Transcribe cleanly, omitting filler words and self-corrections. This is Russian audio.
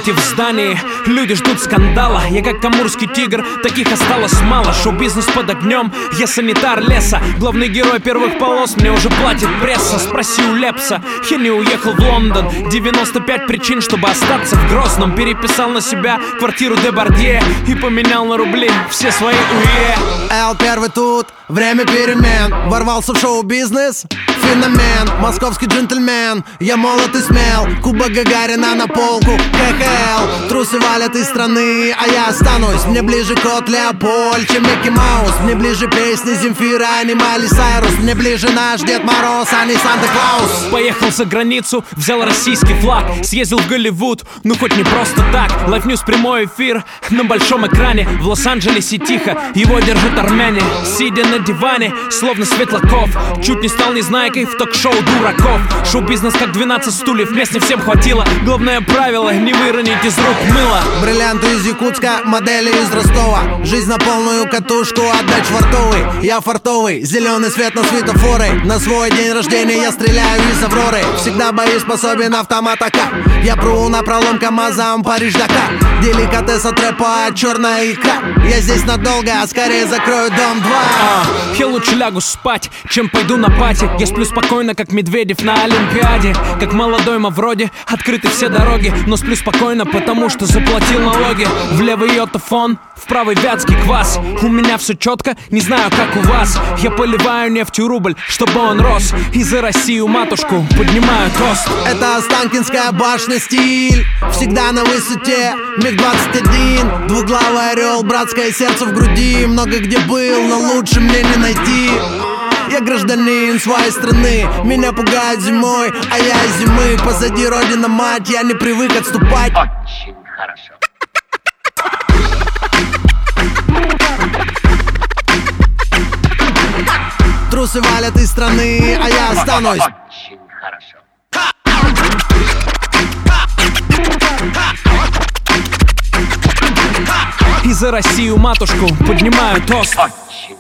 в здании, люди ждут скандала. Я как амурский тигр, таких осталось мало. Шоу-бизнес под огнем, я санитар леса. Главный герой первых полос, мне уже платит пресса. Спроси у Лепса, я не уехал в Лондон. 95 причин, чтобы остаться в Грозном. Переписал на себя квартиру Дебардье и поменял на рубли все свои УЕ. Эл первый тут, время перемен. Ворвался в шоу-бизнес, феномен. Московский джентльмен, я молод и смел. Кубок Гагарина на полку, КХЛ. Трусы валят из страны, а я останусь. Мне ближе кот Леопольд, чем Микки Маус. Мне ближе песни Земфира, а не Майли Сайрус. Мне ближе наш Дед Мороз, а не Санта-Клаус. Поехал за границу, взял российский флаг. Съездил в Голливуд, ну хоть не просто так. Live News прямой эфир на большом экране. В Лос-Анджелесе тихо, его держат армяне. Сидя на диване, словно Светлаков. Чуть не стал незнайкой в ток-шоу дураков. Шоу-бизнес как 12 стульев, мест не всем хватило. Главное правило, не выронить из рук мыло. Бриллианты из Якутска, модели из Ростова. Жизнь на полную катушку, отдать швартовый. Я фартовый, зеленый свет на светофоры. На свой день рождения я стреляю из Авроры. Всегда боеспособен автомат АК. Я пру на пролом КамАЗом Париж-Дакар. Деликатес от рэпа, черная икра. Я здесь надолго, а скорее закрою дом 2. Я лучше лягу спать, чем пойду на пати. Я сплю спокойно, как Медведев на Олимпиаде. Как молодой Мавроди, открыты все дороги. Но сплю спокойно, потому что заплатил налоги. В левый йотафон, в правый вятский квас. У меня все четко, не знаю как у вас. Я поливаю нефтью рубль, чтобы он рос. И за Россию матушку поднимаю тост. Это Останкинская башня, стиль всегда на высоте. МиГ-21, двуглавый орел, братское сердце в груди. Много где был, но лучше мне не найти. Я гражданин своей страны, меня пугают зимой, а я из зимы. Позади родина мать, я не привык отступать. Очень хорошо. Трусы валят из страны, а я останусь. Очень хорошо. И за Россию матушку поднимаю тост. Очень